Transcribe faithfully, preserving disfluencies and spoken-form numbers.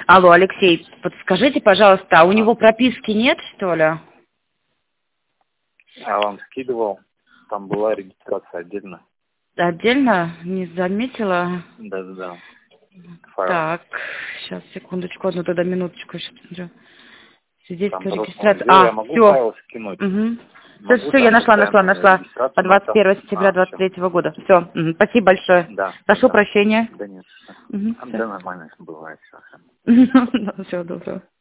Алло, Алексей, подскажите, пожалуйста, а у него прописки нет, что ли? Я вам скидывал, там была регистрация отдельно. Отдельно? Не заметила? Да-да-да. Так, сейчас, секундочку, одну тогда минуточку, сейчас посмотрю. Там Свидетельство просто регистрации. я А, могу все. файл скинуть. Угу. Все, Могу все, я там нашла, нашла, постоянную нашла. По регистрацию двадцать первое направить. сентября А, двадцать все. третьего года. Все. Спасибо большое. Да, Прошу да. прощения. Да нет. Угу, Да нормально бывает все. все, доброго.